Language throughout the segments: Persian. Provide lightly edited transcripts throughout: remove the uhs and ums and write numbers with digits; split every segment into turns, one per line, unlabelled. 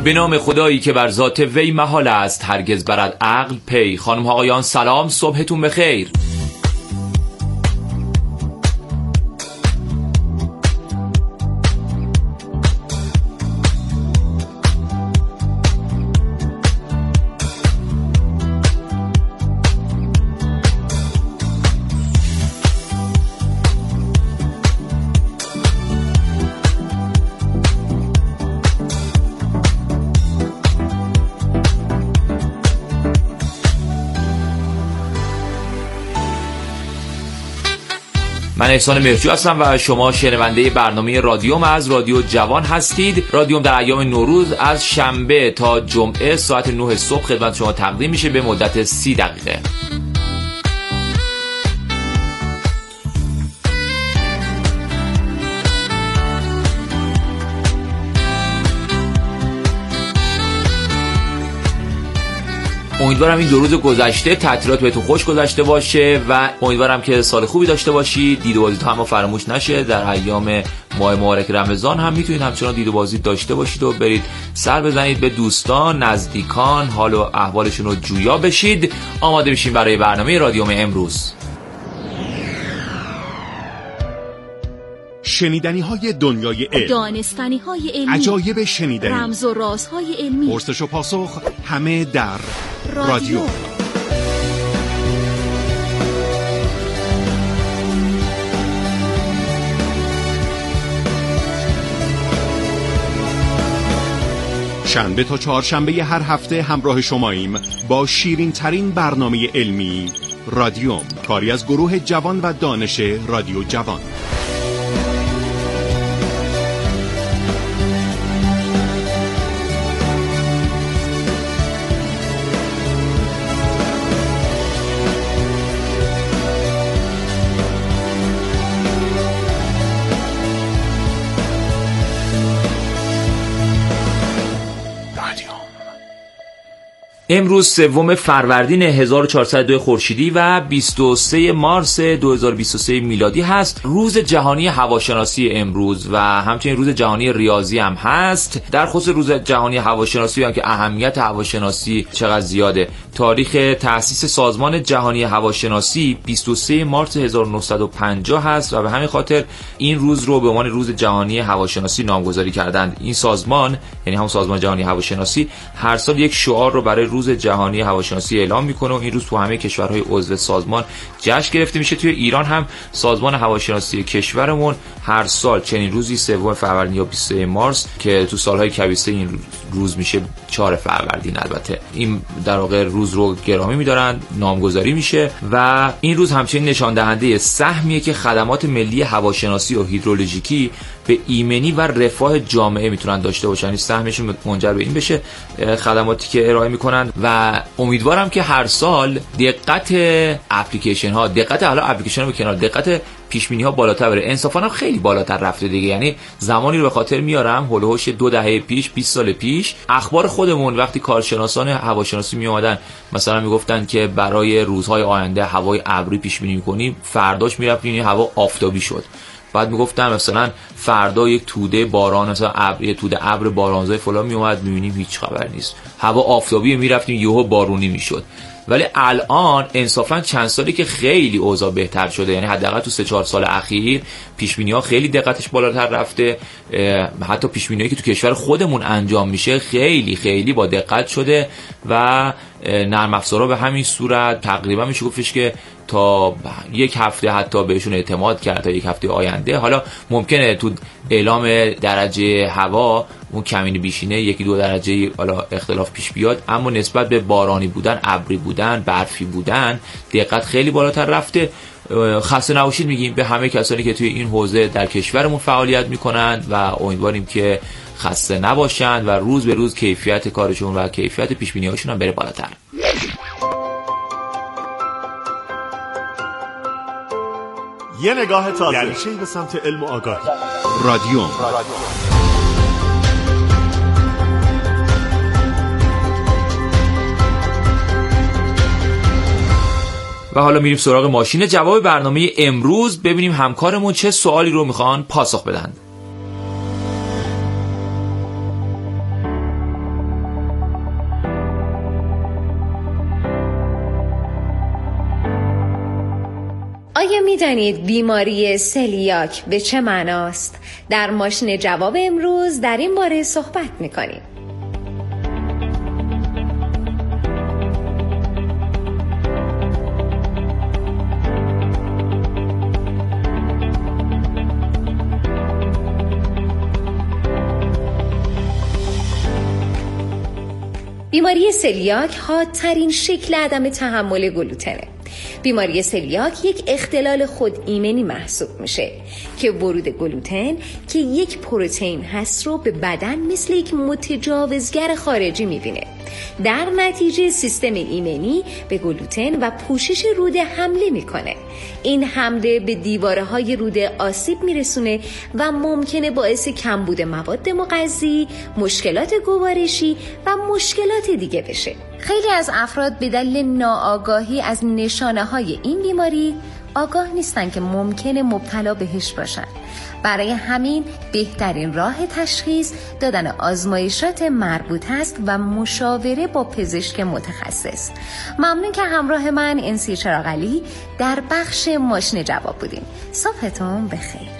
به نام خدایی که بر ذات وی محال است هرگز برد عقل پی. خانم ها آقایان سلام، صبحتون بخیر. من احسان مهرجو هستم و شما شنونده برنامه رادیوم از رادیو جوان هستید. رادیوم در ایام نوروز از شنبه تا جمعه ساعت 9 صبح خدمت شما تقدیم میشه به مدت 30 دقیقه. امیدوارم این 2 روز گذشته تعطیلات بهتون خوش گذشته باشه و امیدوارم که سال خوبی داشته باشید. دید و بازی هم فراموش نشه. در ایام ماه مبارک رمضان هم میتونید همچنان دید و بازی داشته باشید و برید سر بزنید به دوستان، نزدیکان، حال و احوالشون رو جویا بشید. آماده میشیم برای برنامه رادیوم امروز.
شنیدنی های دنیای علم،
دانستنی های علمی،
عجایب شنیدنی،
رمز و رازهای علمی،
پرسش و پاسخ، همه در رادیو. شنبه تا چهارشنبه هر هفته همراه شماییم با شیرین ترین برنامه علمی رادیوم، کاری از گروه جوان و دانش رادیو جوان.
امروز 3 فروردین 1402 خورشیدی و 23 مارس 2023 میلادی هست. روز جهانی هواشناسی امروز و همچنین روز جهانی ریاضی هم هست. در خصوص روز جهانی هواشناسی هم که اهمیت هواشناسی چقدر زیاده. تاریخ تأسیس سازمان جهانی هواشناسی 23 مارس 1950 هست و به همین خاطر این روز رو به عنوان روز جهانی هواشناسی نامگذاری کردند. این سازمان، یعنی همون سازمان جهانی هواشناسی، هر سال یک شعار رو برای روز جهانی هواشناسی اعلام میکنه و این روز تو همه کشورهای عضو سازمان جشن گرفته میشه. توی ایران هم سازمان هواشناسی کشورمون هر سال چنین روزی 3 فروردین یا 23 مارس که تو سالهای کبیسه این روز میشه 4 فروردین، البته این در واقع روز رو گرامی میدارن، نامگذاری میشه و این روز همچنین نشان دهنده سهمیه که خدمات ملی هواشناسی و هیدرولوژیکی به ایمنی و رفاه جامعه میتونن داشته باشن. این سهمشون منجر به این بشه خدماتی که ارائه میکنن و امیدوارم که هر سال دقت اپلیکیشن ها، دقت حالا اپلیکیشن ها به کنار، دقت پیشبینی ها بالاتر بره. انصافا خیلی بالاتر رفته دیگه. یعنی زمانی رو به خاطر میارم هولوش 2 دهه پیش، 20 سال پیش، اخبار خودمون وقتی کارشناسان هواشناسی می اومدن مثلا میگفتن که برای روزهای آینده هوای ابری پیش بینی می‌کنیم، فرداش میرفتیم هوا آفتابی شد. بعد میگفتن مثلا فردا یک توده باران، مثلا ابر، یک توده ابر بارانزای فلان میومد، میبینیم هیچ خبر نیست، هوا آفتابی، میرفتیم یهو بارونی میشد. ولی الان انصافا چند سالی که خیلی اوضاع بهتر شده، یعنی حداقل تو 3-4 سال اخیر پیشبینی‌ها خیلی دقتش بالاتر رفته. حتی پیشبینی‌هایی که تو کشور خودمون انجام میشه خیلی خیلی با دقت شده و نرم افزارها به همین صورت تقریبا میشه گفتش که تا 1 هفته حتی بهشون اعتماد کرد، تا 1 هفته آینده. حالا ممکنه تو اعلام درجه هوا اون کمینی بیشینه 1-2 درجه حالا اختلاف پیش بیاد، اما نسبت به بارانی بودن، ابری بودن، برفی بودن دقت خیلی بالاتر رفته. خسته نباشید میگیم به همه کسانی که توی این حوزه در کشورمون فعالیت میکنند و امیدواریم که خسته نباشند و روز به روز کیفیت کارشون و کیفیت پیشبینی‌هاشون هم بره بالاتر.
یه نگاه تازه، یعنی چی به سمت علم و آگاهی. رادیو.
و حالا میریم سراغ ماشین جواب برنامه امروز، ببینیم همکارمون چه سوالی رو میخوان پاسخ بدن.
آیا می‌دانید بیماری سلیاک به چه معناست؟ در ماشین جواب امروز در این باره صحبت می‌کنیم. بیماری سلیاک حادترین شکل عدم تحمل گلوتنه. بیماری سلیاک یک اختلال خود ایمنی محسوب میشه که ورود گلوتن که یک پروتئین هست رو به بدن مثل یک متجاوزگر خارجی میبینه. در نتیجه سیستم ایمنی به گلوتن و پوشش روده حمله میکنه. این حمله به دیواره‌های روده آسیب میرسونه و ممکنه باعث کمبود مواد مغذی، مشکلات گوارشی و مشکلات دیگه بشه. خیلی از افراد به دلیل ناآگاهی از نشانه‌های این بیماری آگاه نیستن که ممکنه مبتلا بهش باشن. برای همین بهترین راه تشخیص دادن آزمایشات مربوط است و مشاوره با پزشک متخصص. ممنون که همراه من انسی چراغلی در بخش ماشین جواب بودیم. صبحتون بخیر.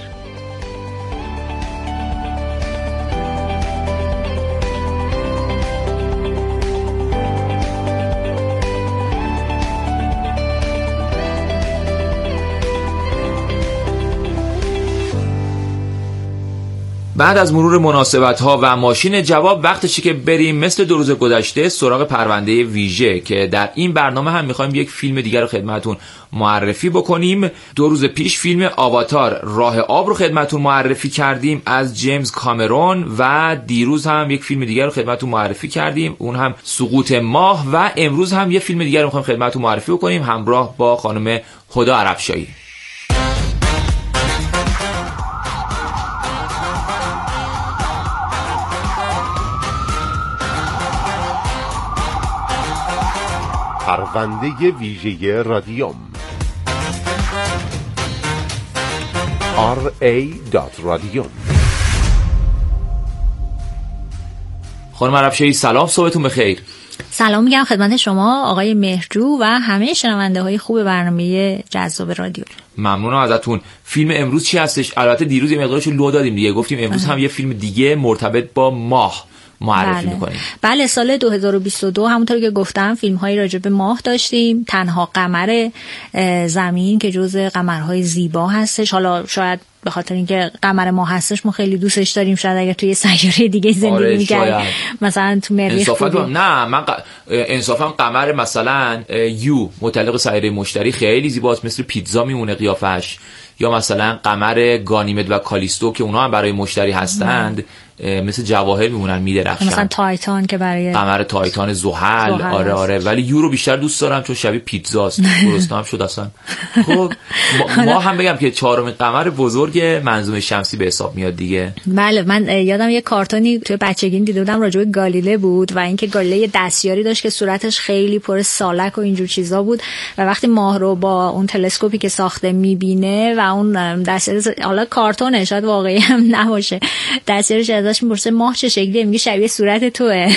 بعد از مرور مناسبت‌ها و ماشین جواب وقتشه که بریم مثل 2 روز گذشته سراغ پرونده ویژه که در این برنامه هم می‌خوایم یک فیلم دیگر رو خدمتتون معرفی بکنیم. 2 روز پیش فیلم آواتار راه آب رو خدمتتون معرفی کردیم از جیمز کامرون و دیروز هم یک فیلم دیگر رو خدمتتون معرفی کردیم، اون هم سقوط ماه، و امروز هم یه فیلم دیگر رو می‌خوایم خدمتتون معرفی بکنیم همراه با خانم هدی عربشاهی.
پرونده ویژه رادیوم RA.رادیوم.
خانم عربشاهی سلام، صبحتون بخیر.
سلام میگم خدمت شما آقای مهرجو و همه شنونده های خوب برنامه جذاب رادیو.
ممنونم ازتون. فیلم امروز چی هستش؟ البته دیروز یه مقدارش لو دادیم دیگه، گفتیم امروز هم یه فیلم دیگه مرتبط با ماه معرفی میکنیم.
بله سال 2022 همونطور که گفتم فیلم هایی راجع به ماه داشتیم. تنها قمر زمین که جزء قمرهای زیبا هستش، حالا شاید به خاطر اینکه قمر ما هستش ما خیلی دوستش داریم، شاید اگر توی سیاره دیگه زندگی می‌کردیم مثلا تو مریخ
نه من انصافا قمر مثلا یو متعلق سیاره مشتری خیلی زیباست، مثل پیتزا میمونه قیافش، یا مثلا قمر گانیمد و کالیستو که اونا هم برای مشتری هستند مثل جواهر میمونن میدرخشن، مثلا
تایتان که برای
قمر تایتان زحل. آره ولی یو رو بیشتر دوست دارم چون شبیه پیتزاست. درست هم شد اصلا. خب ما هم بگم که 4مین قمر بزرگ منظومه شمسی به حساب میاد دیگه.
بله من یادم یه کارتونی توی بچگیم دیده بودم راجع به گالیله بود و اینکه گالیله یه دستیاری داشت که صورتش خیلی پر سالک و اینجور چیزا بود و وقتی ماه رو با اون تلسکوپی که ساخته میبینه و اون دستیاری، حالا کارتونه شاید واقعی هم نباشه، دستیارش ازش میپرسه ماه چه شکلیه، میگه شبیه صورت توئه.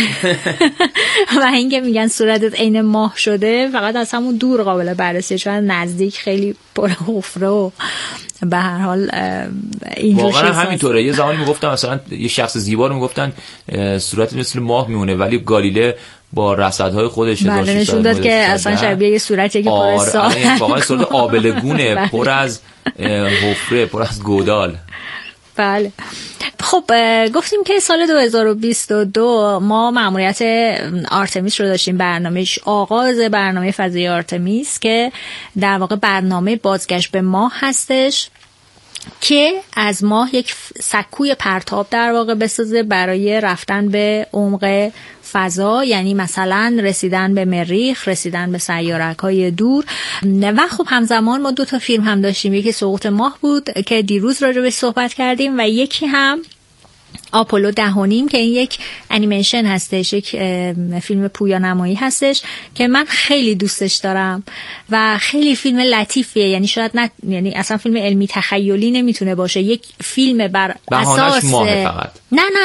و اینکه میگن صورتت عین ماه شده فقط از همون دور قابل بررسیه، چون نزدیک خیلی پر حفره و به هر حال اینجور چیزا.
واقعا همینطوره. یه زمانی میگفتن مثلا یه شخص زیبا رو میگفتن صورت مثل ماه میمونه، ولی گالیله با رصدهای خودش
نشون داد که اصلا شبیه یه صورتیه که پر سال،
واقعا صورت آبلگونه، پر از حفره، پر از گودال.
بله. خب گفتیم که سال 2022 ما مأموریت آرتمیس رو داشتیم، برنامهش آغاز برنامه فضایی آرتمیس که در واقع برنامه بازگشت به ماه هستش که از ماه یک سکوی پرتاب در واقع بسازه برای رفتن به عمق فضا، یعنی مثلا رسیدن به مریخ، رسیدن به سیاره‌های دور. و خب همزمان ما 2 تا فیلم هم داشتیم، یکی سقوط ماه بود که دیروز راجع بهش صحبت کردیم و یکی هم آپولو 10.5 که این یک انیمیشن هستش، یک فیلم پویانمایی هستش که من خیلی دوستش دارم و خیلی فیلم لطیفیه، یعنی شاید نه، یعنی اصلا فیلم علمی تخیلی نمیتونه باشه، یک فیلم بر اساس
ماه فقط.
نه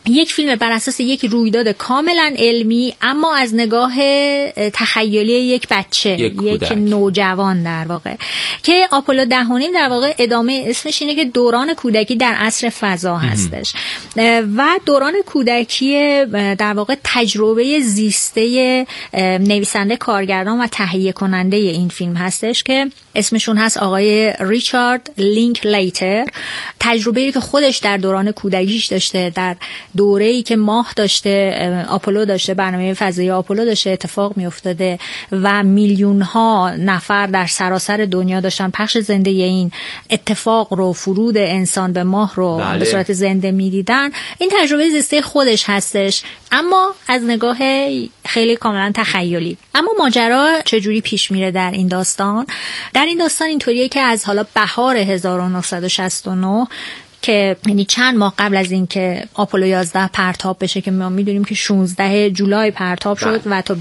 یک فیلم بر اساس یک رویداد کاملا علمی اما از نگاه تخیلی یک بچه، یک نوجوان در واقع، که آپولو 10 در واقع ادامه اسمش اینه که دوران کودکی در عصر فضا هستش و دوران کودکی در واقع تجربه زیسته نویسنده، کارگردان و تهیه کننده این فیلم هستش که اسمشون هست آقای ریچارد لینکلیتر. تجربه‌ای که خودش در دوران کودکیش داشته، در دوره‌ای که ماه داشته، آپولو داشته، برنامه فضایی آپولو داشته اتفاق می‌افتاده و میلیون‌ها نفر در سراسر دنیا داشتن پخش زنده این اتفاق رو، فرود انسان به ماه رو به صورت زنده می‌دیدن. این تجربه زیسته خودش هستش اما از نگاه خیلی کاملا تخیلی. اما ماجرا چجوری پیش میره در این داستان؟ در این داستان اینطوریه که از حالا بهار 1969 که یعنی چند ماه قبل از این که آپولو 11 پرتاب بشه که ما میدونیم که 16 جولای پرتاب شد و تا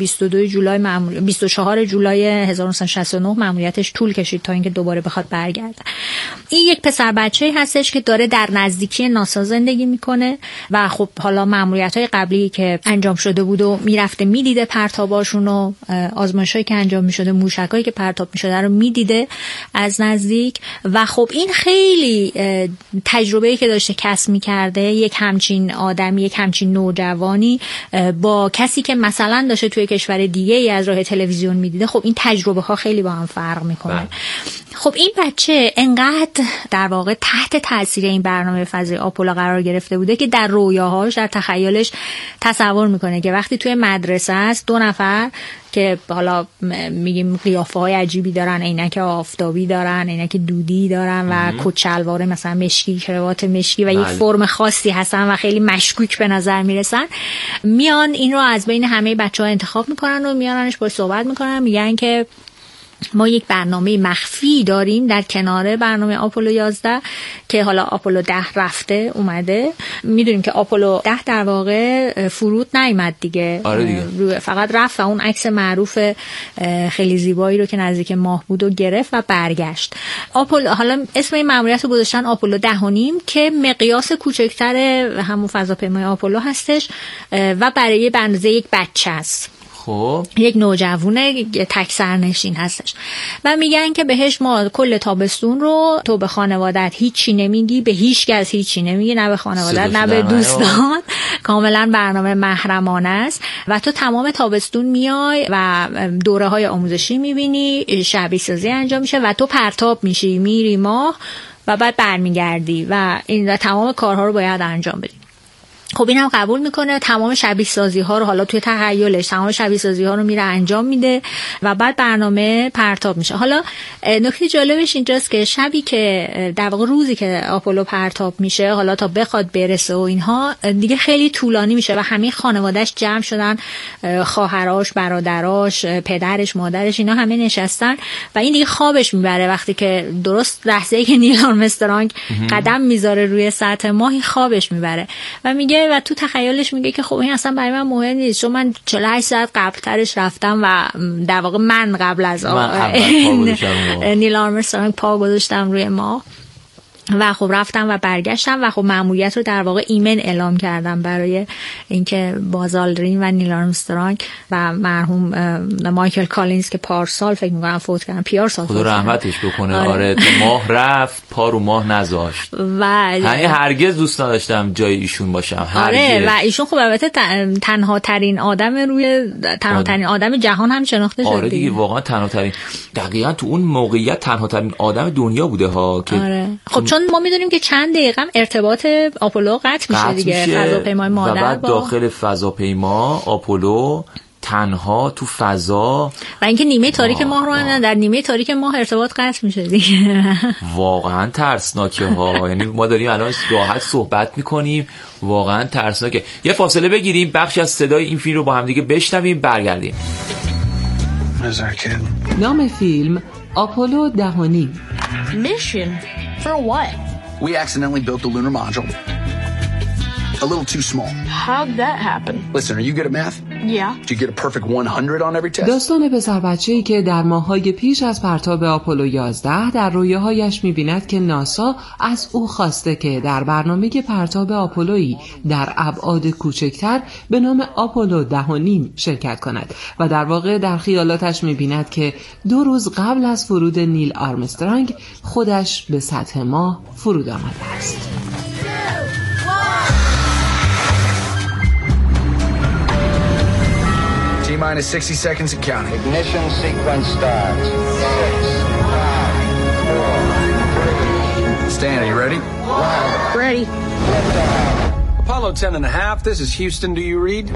24 جولای 1969 ماموریتش طول کشید تا اینکه دوباره بخواد برگرده. این یک پسر بچه‌ای هستش که داره در نزدیکی ناسا زندگی میکنه و خب حالا ماموریت‌های قبلی که انجام شده بود و میرفته میدیده پرتاباشون و آزمایشایی که انجام میشده، موشکایی که پرتاب میشده رو میدیده از نزدیک و خب این خیلی تجربه‌ای که داشته کسب می‌کرده، یک همچین آدمی، یک همچین نوجوانی با کسی که مثلا داشته توی کشور دیگه ای از راه تلویزیون می‌دیده، خب این تجربه‌ها خیلی با هم فرق می‌کنه. خب این بچه انقدر در واقع تحت تاثیر این برنامه فضایی آپولو قرار گرفته بوده که در رویاهاش، در تخیلش تصور می‌کنه که وقتی توی مدرسه است 2 نفر که حالا میگیم قیافه‌های عجیبی دارن، عینک آفتابی دارن، عینک دودی دارن و کت شلوار مثلا مشکی، کراوات مشکی و یک فرم خاصی هستن و خیلی مشکوک به نظر میرسن، میان این رو از بین همه بچه‌ها انتخاب میکنن و میاننش باهاش صحبت میکنن، میگن که ما یک برنامه مخفی داریم در کنار برنامه آپولو 11 که حالا آپولو 10 رفته اومده. میدونیم که آپولو 10 در واقع فرود نیامد دیگه.
آره دیگه.
فقط رفت و اون عکس معروف خیلی زیبایی رو که نزدیک ماه بود و گرفت و برگشت. آپولو حالا اسم این ماموریت رو گذاشتن آپولو 10.5 که مقیاس کوچکتر همون فضاپیمای آپولو هستش و برای به اندازه یک بچه است.
خب
یک نوجوونه تک سرنشین هستش و میگن که بهش ما کل تابستون رو تو به خانوادت هیچی نمیگی، به هیچ کس هیچی نمیگی، نه به خانوادت نه به دوستان، کاملا برنامه محرمانه است و تو تمام تابستون میای و دوره های آموزشی میبینی، شبیه سازی انجام میشه و تو پرتاب میشی، میری ماه و بعد برمیگردی و این تمام کارها رو باید انجام بدی. خب اینم قبول میکنه، تمام شبیه سازی ها رو حالا توی تخیلش تمام شبیه سازی ها رو میره انجام میده و بعد برنامه پرتاب میشه. حالا نکته جالبش اینجاست که شبی که در واقع روزی که آپولو پرتاب میشه، حالا تا بخواد برسه و اینها دیگه خیلی طولانی میشه و همه خانواده‌اش جمع شدن، خواهراش، برادراش، پدرش، مادرش، اینا همه نشستن و این دیگه خوابش میبره وقتی که درست لحظه‌ای که نیل آرمسترانگ قدم میذاره روی سطح ماه خوابش میبره و میگه و تو تخیلش میگه که خب این اصلا برای من مهم نیست چون من 48 ساعت قبل ترش رفتم و در واقع من قبل از نیل آرمسترانگ پا گذاشتم روی ماه و خب رفتم و برگشتم و خب مأموریت رو در واقع ایمن اعلام کردم برای اینکه باز آلدرین و نیل آرمسترانگ و مرحوم مایکل کالینز که پارسال فکر می‌کنم فوت کردن، پیارسال
خدا رحمتش بکنه. آره ماه رفت، پا رو ماه نذاشت و یعنی هرگز دوست نداشتم جای ایشون باشم.
آره و ایشون خب البته تنها ترین آدم روی تنها ترین آدم جهان هم شناخته شده.
آره دیگه واقعا تنها ترین، دقیقاً تو اون موقعیت تنها ترین آدم دنیا بوده ها که
آره. خب چون ما میدونیم که چند دقیقه ارتباط آپولو قطع میشه دیگه، فضاپیمای مادر
و بعد داخل فضاپیما آپولو تنها تو فضا
و اینکه نیمه تاریک ماه رو در نیمه تاریک ماه ارتباط قطع میشه دیگه.
واقعا ترسناکه ها. یعنی ما داریم الان راحت صحبت میکنیم، واقعا ترسناکه. یه فاصله بگیریم، بخشی از صدای این فیلم رو با هم دیگه بشنویم، برگردیم.
نام فیلم آپولو 10.5.
Mission? For what?
We accidentally built the lunar module a little too small.
How'd that happen?
Listen, are you good at math?
Yeah.
Did you get a perfect 100 on every test?
داستان پسر بچه‌ای که در ماه‌های پیش از پرتاب آپولو 11 در رویاهایش می‌بیند که ناسا از او خواسته که در برنامه پرتاب آپولویی در ابعاد کوچکتر به نام آپولو 10.5 شرکت کند و در واقع در خیالاتش می‌بیند که 2 روز قبل از فرود نیل آرمسترانگ خودش به سطح ماه فرود آمده است.
T-minus 60 seconds and counting.
Ignition sequence starts. 6, 5, 4, 3.
Stan, are you ready?
Ready.
Apollo 10 and a half, this is Houston, do you read?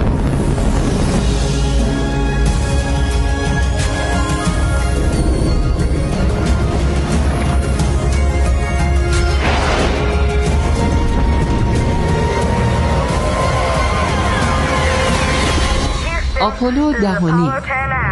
آپولو 10.5.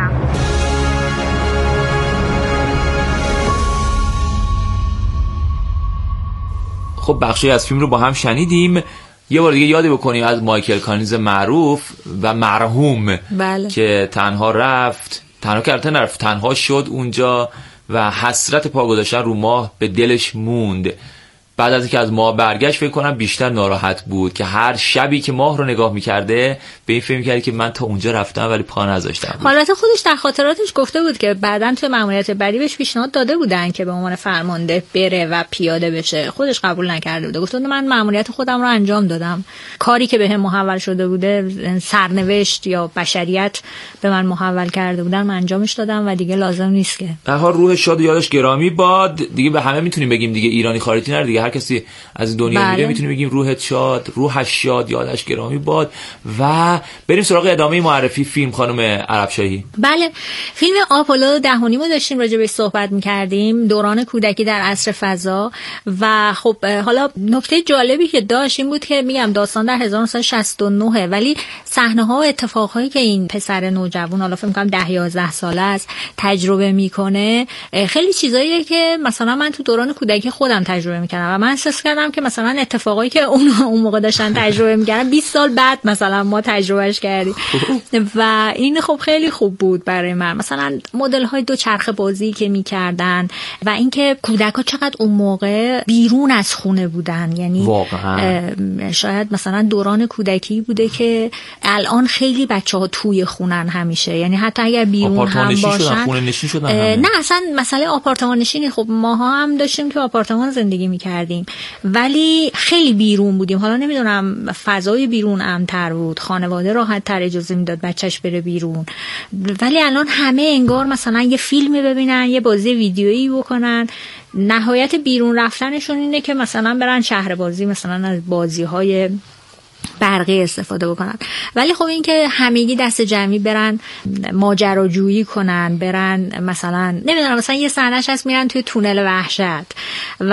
خب بخشی از فیلم رو با هم شنیدیم. یه بار دیگه یاد بکنیم از مایکل کانیز معروف و مرحوم.
بله.
که تنها رفت، تنها کرده نرفت، تنها شد اونجا و حسرت پا گذاشتن رو ماه به دلش موند. بعد از اینکه از ماه برگشت فکر کنم بیشتر ناراحت بود که هر شبی که ماه رو نگاه می‌کرده به این فکر می‌کرد که من تا اونجا رفتم ولی پا نذاشتم.
حالت خودش در خاطراتش گفته بود که بعداً توی مأموریت بعدی بهش پیشنهاد داده بودن که به عنوان فرمانده بره و پیاده بشه، خودش قبول نکرده بود. گفته بود من مأموریت خودم رو انجام دادم، کاری که بهم محول شده بوده، سرنوشت یا بشریت به من محول کرده بودن، من انجامش دادم و دیگه لازم نیست که.
در حال روح شاد و یادش گرامی باد. دیگه به همه میتونیم بگیم دیگه، ایرانی خارجی نره دیگه، هر کسی از دنیا میره میتونیم بگیم روحت شاد، روحش شاد، یادش گرامی باد. و بریم سراغ ادامه معرفی فیلم خانم عربشاهی.
بله، فیلم آپولو 10.5 رو داشتیم راجع بهش صحبت می‌کردیم، دوران کودکی در عصر فضا. و خب حالا نکته جالبی که داشت این بود که میگم داستان در 1969 ولی صحنه‌ها و اتفاقهایی که این پسر نوجوان، حالا فکر می‌کنم 10-11 ساله است، تجربه میکنه خیلی چیزاییه که مثلا من تو دوران کودکی خودم تجربه می‌کردم و من احساس کردم که مثلا اتفاقایی که اون موقع داشتن تجربه می‌کردن 20 سال بعد مثلا ما تجربهش کردیم و این خب خیلی خوب بود برای من. مثلا مدل‌های دوچرخه بازی که می‌کردن و اینکه کودک‌ها چقدر اون موقع بیرون از خونه بودن، یعنی واقعا شاید مثلا دوران کودکی بوده که الان خیلی بچه‌ها توی خونن همیشه، یعنی حتی اگر بیرون هم باشن
خونه نشین شدن.
نه اصلا مسئله آپارتمان نشینی، خب ماها هم داشتیم که آپارتمان زندگی می‌کردیم ولی خیلی بیرون بودیم. حالا نمیدونم فضای بیرون امن‌تر بود، خانواده راحت‌تر اجازه میداد بچهش بره بیرون، ولی الان همه انگار مثلا یه فیلمی ببینن، یه بازی ویدیویی بکنن، نهایت بیرون رفتنشون اینه که مثلا برن شهر بازی، مثلا از بازی‌های برقی استفاده بکنن. ولی خب این که همگی دست جمعی برن ماجراجویی کنن، برن مثلا نمیدونم مثلا یه صحنه‌اش هست میرن توی تونل وحشت و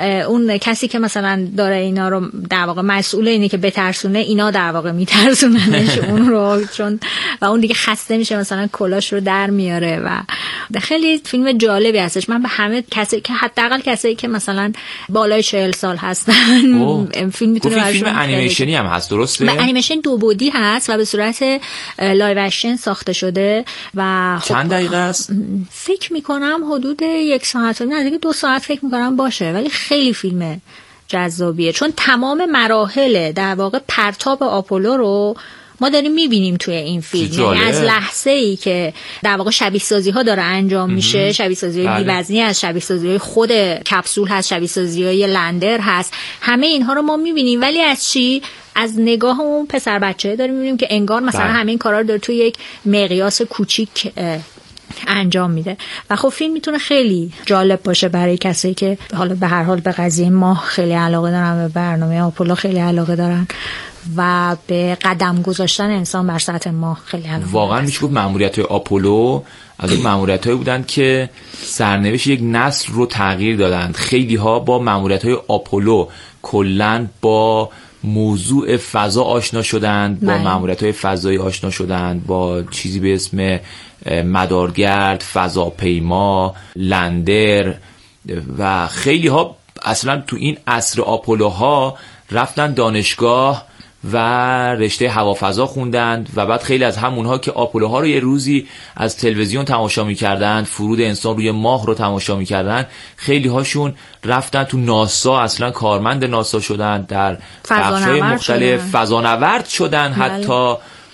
اون کسی که مثلا داره اینا رو در واقع مسئول اینه که بترسونه، اینا در واقع میترسوننش اون رو، چون و اون دیگه خسته میشه مثلا کلاش رو در میاره و خیلی فیلم جالبی هستش. من به همه کسی که حداقل کسایی که مثلا بالای 40 سال هستن فیلم میتونه
فیلم انیمیشنی هم هست، درسته؟
به انیمیشن 2 بعدی هست و به صورت لایو اکشن ساخته شده و
چند دقیقه است؟
فکر میکنم حدود 1 ساعت و نزدیک 2 ساعت فکر میکنم باشه، ولی خیلی فیلم جذابیه چون تمام مراحل در واقع پرتاب آپولو رو ما داریم میبینیم توی این فیلم، یعنی از لحظه ای که در واقع شبیه سازی ها داره انجام میشه، شبیه سازی های بی‌وزنی هست، شبیه سازی های خود کپسول هست، شبیه سازی های لندر هست، همه اینها رو ما میبینیم. ولی از چی؟ از نگاه اون پسر بچه داریم میبینیم که انگار مثلا همه این کارا رو داره توی یک مقیاس کوچیک انجام میده و خب فیلم میتونه خیلی جالب باشه برای کسایی که حالا به هر حال به قضیه ماه خیلی علاقه دارن، به برنامه آپولو خیلی علاقه دارن و به قدم گذاشتن انسان بر سطح ماه خیلی علاقه.
واقعا میشه گفت مأموریت‌های آپولو از اون مأموریت‌هایی بودن که سرنوشت یک نسل رو تغییر دادند. خیلی ها با مأموریت‌های آپولو کلاً با موضوع فضا آشنا شدند، با مأموریت‌های فضایی آشنا شدند، با چیزی به اسم مدارگرد، فضاپیما، لندر و خیلی ها اصلا تو این عصر آپولوها رفتن دانشگاه و رشته هوافضا خوندند و بعد خیلی از همونها که آپولوها رو یه روزی از تلویزیون تماشا می‌کردند، فرود انسان روی ماه رو تماشا می‌کردند، خیلی هاشون رفتن تو ناسا، اصلا کارمند ناسا شدن، در بخش‌های مختلف فضانورد شدن، حتی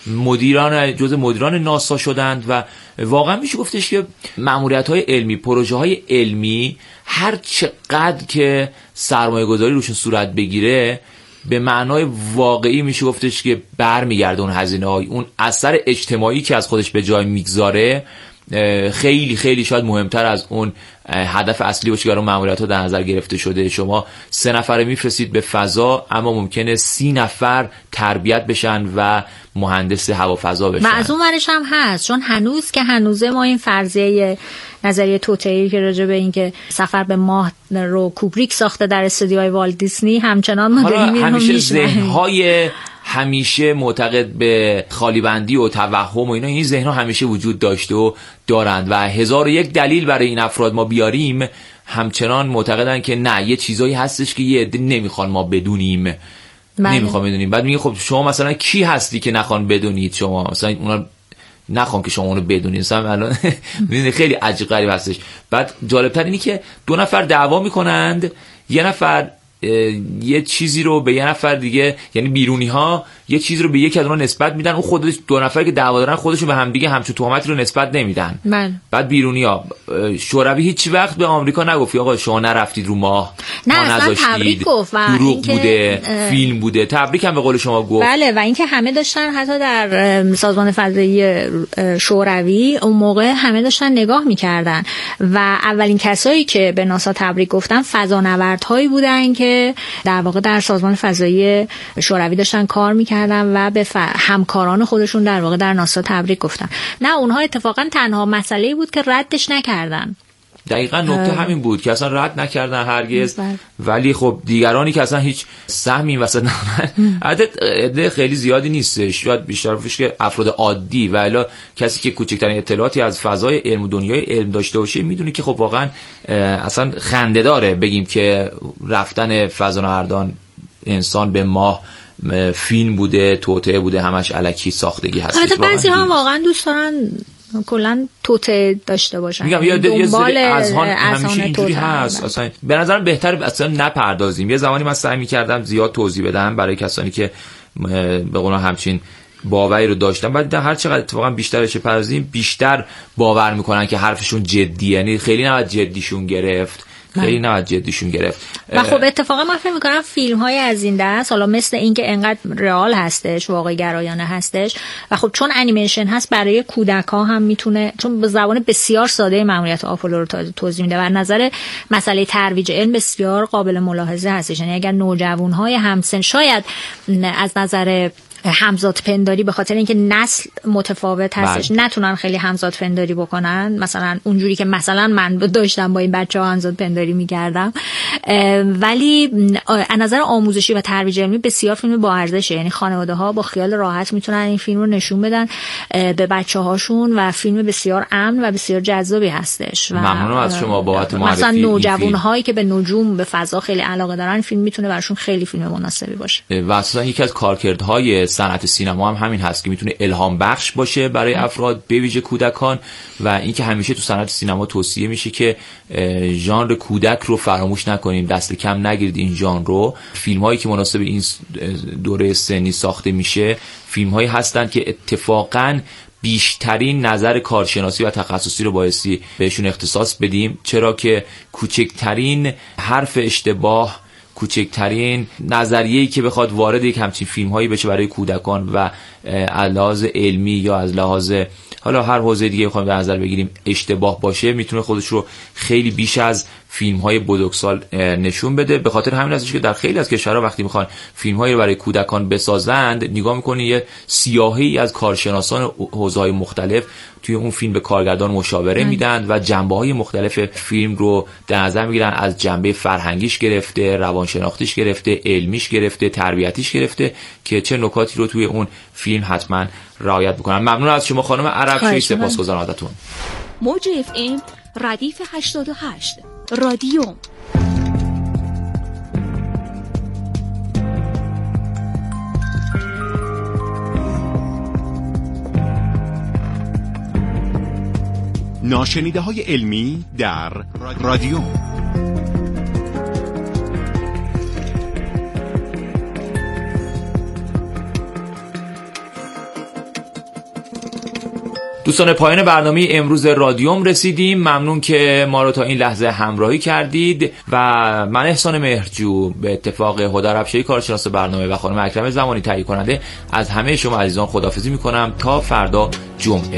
جزء مدیران ناسا شدند و واقعا میشه گفتش که مأموریت‌های علمی، پروژه‌های علمی هر چقدر که سرمایه‌گذاری روشون صورت بگیره به معنای واقعی میشه گفتش که برمیگرده اون هزینه‌های، اون اثر اجتماعی که از خودش به جای میگذاره خیلی خیلی شاید مهمتر از اون هدف اصلی باشه که اون مأموریت‌ها در نظر گرفته شده. شما 3 نفر میفرستید به فضا اما ممکنه 30 نفر تربیت بشن و مهندس هوافضا بشن.
و از اون ورش هم هست، چون هنوزه ما این فرضیه نظریه توطئه‌ای که راجع به این که سفر به ماه رو کوبریک ساخته در استودیوهای والت دیسنی همچنان ما داریم
همیشه ذهن‌های همیشه معتقد به خالیبندی و توهم و اینا، این ذهن‌ها همیشه وجود داشته و دارند و 1001 دلیل برای این افراد ما بیاریم همچنان معتقدن که نه، یه چیزایی هستش که یه عده نمیخوان ما بدونیم. نمیخوام بدونیم. بعد میگه خب شما مثلا کی هستی که نخوان بدونید؟ شما مثلا اونا نخوام که شما اونو بدونید. مثلا الان میدونید خیلی عجیب غریب هستش. بعد جالب‌تر اینی که 2 نفر دعوا میکنند، یه نفر یه چیزی رو به یه نفر دیگه، یعنی بیرونی ها یه چیزی رو به یکی از اونها نسبت میدن، اون خودش 2 نفر که دعوا دارن خودشون به هم دیگه همچون تهمتی رو نسبت نمیدن. بعد بیرونی ها، شوروی هیچ وقت به آمریکا نگفت آقا شما نرفتید رو ماه،
نه اصلا تبریک گفت و
دروغ بوده، فیلم بوده، تبریک هم به قول شما گفت.
بله، و اینکه همه داشتن حتی در سازمان فضایی شوروی اون موقع همه داشتن نگاه میکردن و اولین کسایی که به ناسا تبریک گفتن فضانوردهایی بودن که در واقع در سازمان فضایی شوروی داشتن کار میکردن و به همکاران خودشون در واقع در ناسا تبریک گفتن. نه، اونها اتفاقا تنها مسئله‌ای بود که ردش نکردن.
دقیقاً نکته همین بود که اصلا رد نکردن هرگز. ولی خب دیگرانی که اصلا هیچ سهمی وسط نموندن، عدد خیلی زیادی نیستش، شاید بیشتر بشه که افراد عادی، ولی کسی که کوچکترین اطلاعاتی از فضای علم و دنیای علم داشته باشه میدونه که خب واقعا اصلا خنده داره بگیم که رفتن فضانوردان انسان به ماه فیلم بوده، توطئه بوده، همش الکی ساختگی هست.
البته بعضی ها واقعا دوست دارن کلا توطئه داشته باشن،
میگم یه سری اذهان همیشه اینجوری هست. اصلا به نظرم بهتر اصلا نپردازیم. یه زمانی من سعی می‌کردم زیاد توضیح بدم برای کسانی که به قول همچین باوری رو داشتن، بعد هر چقدر اتفاقا بیشترش پردازیم بیشتر باور میکنن که حرفشون جدیه، یعنی خیلی نباید جدیشون گرفت. و
خب اتفاقا من فکر می‌کنم فیلم‌های از این دست، حالا مثل این که انقدر رئال هستش، واقع گرایانه هستش و خب چون انیمیشن هست برای کودک‌ها هم میتونه، چون به زبان بسیار ساده مأموریت آپولو رو توضیح میده و نظر مسئله ترویج علم بسیار قابل ملاحظه هستش. یعنی اگر نوجوان‌های همسن شاید از نظر همزاد پنداری به خاطر اینکه نسل متفاوت هستش نتونن خیلی همزاد پنداری بکنن، مثلا اونجوری که مثلا من داشتم با این بچه‌ها همزاد پنداری می‌کردم، ولی از نظر آموزشی و ترویج علمی بسیار فیلم با ارزشه. یعنی خانواده‌ها با خیال راحت میتونن این فیلم رو نشون بدن به بچه‌هاشون و فیلم بسیار امن و بسیار جذابی هستش.
ممنونم از شما بابت معرفی.
مثلا نوجوان‌هایی که به نجوم، به فضا خیلی علاقه دارن، فیلم میتونه براشون خیلی فیلم مناسبی باشه.
و اصلا یکی از کارکردهای صنعت سینما هم همین هست که میتونه الهام بخش باشه برای افراد به ویژه کودکان و اینکه همیشه تو صنعت سینما توصیه میشه که ژانر کودک رو فراموش نکنیم، دست کم نگیرید این ژانر رو. فیلم‌هایی که مناسب این دوره سنی ساخته میشه فیلم‌هایی هستن که اتفاقاً بیشترین نظر کارشناسی و تخصصی رو بایستی بهشون اختصاص بدیم، چرا که کوچکترین حرف اشتباه، کوچکترین نظریه‌ای که بخواد وارد یک همچین فیلم‌هایی بشه برای کودکان و از لحاظ علمی یا از لحاظ حالا هر حوزه دیگه بخوایم در نظر بگیریم اشتباه باشه، میتونه خودش رو خیلی بیش از فیلم‌های بزرگسال نشون بده. به خاطر همین هستش که در خیلی از کشورها وقتی میخوان فیلم‌هایی رو برای کودکان بسازند، نگاه می‌کنی یه سیاهی از کارشناسان حوزه‌های مختلف توی اون فیلم به کارگردان مشاوره میدن و جنبه‌های مختلف فیلم رو در نظر میگیرن، از جنبه فرهنگیش گرفته، روانشناختیش گرفته، علمیش گرفته، تربیتیش گرفته که چه نکاتی رو توی اون فیلم حتما رعایت بکنن. ممنون از شما خانم عربشویی، سپاسگزارم ازتون.
موج اف ام ردیف 88 رادیوم.
ناشنیده‌های علمی در رادیو.
دوستان پایان برنامه امروز رادیوم رسیدیم. ممنون که ما رو تا این لحظه همراهی کردید و من احسان مهرجو به اتفاق هدی ربشی کارشناس برنامه و خانم اکرم زمانی تهیه کننده از همه شما عزیزان خداحافظی میکنم تا فردا جمعه.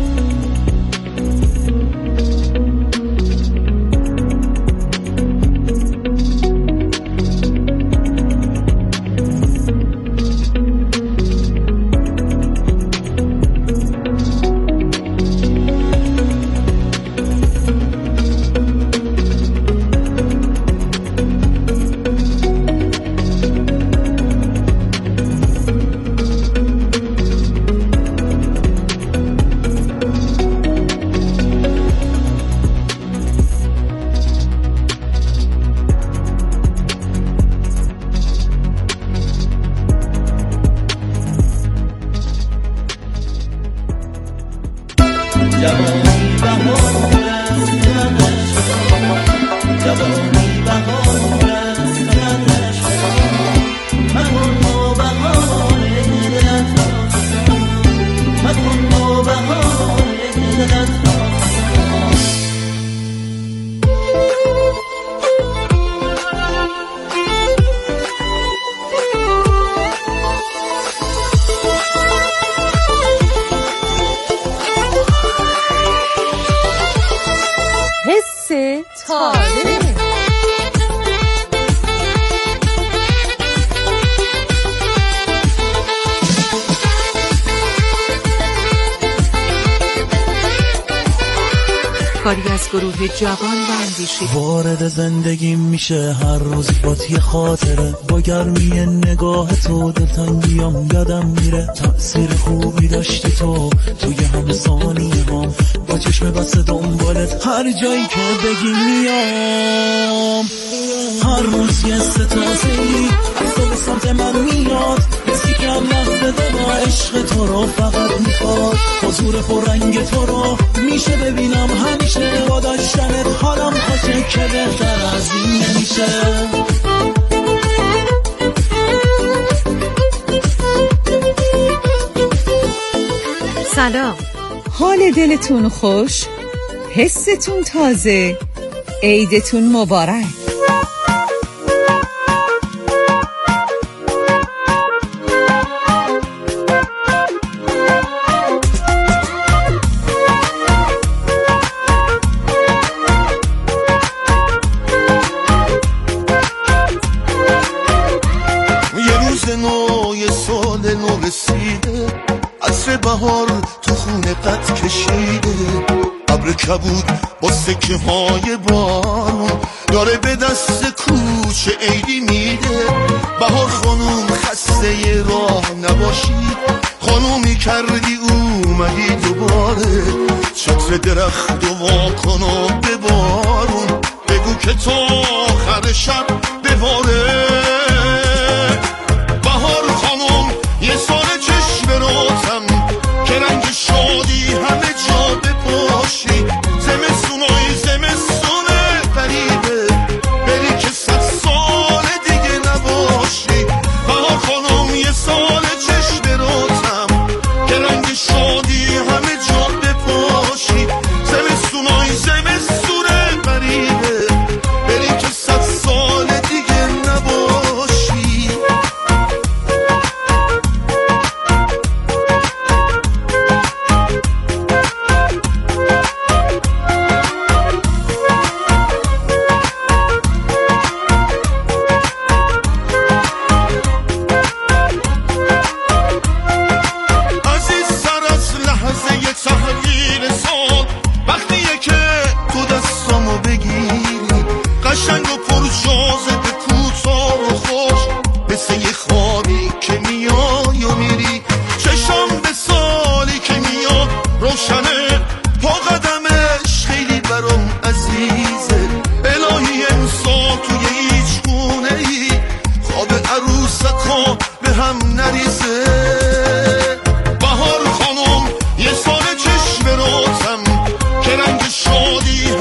کاری از گروه جوان و اندیشی.
وارد زندگی میشه هر روز با یه خاطره، با گرمی نگاه تو دلتنگیام یادم میره. تأثیر خوبی داشتی تو توی همه ثانیه هم، با چشم بسته دنبالت هر جایی که بگی میام. هر روز یه ستازه‌ای از تو به سمت من میاد، حسی که هم لحظه با عشق تو رو فقط میخواد. حضور پررنگ تو رو میشه ببینم همیشه، با داشتنت حالم خوشه که بهتر از این نمیشه.
سلام،
حال دلتون خوش، حستون تازه، عیدتون مبارک.
بهار تو خونه قد کشیده، ابر کبود با سکه های بارون داره به دست کوچه عیدی میده. بهار خانوم خسته راه نباشی، خانومی کردی اومدی دوباره. چتر درخت و واکن و به بارون بگو که تا آخر شب بباره.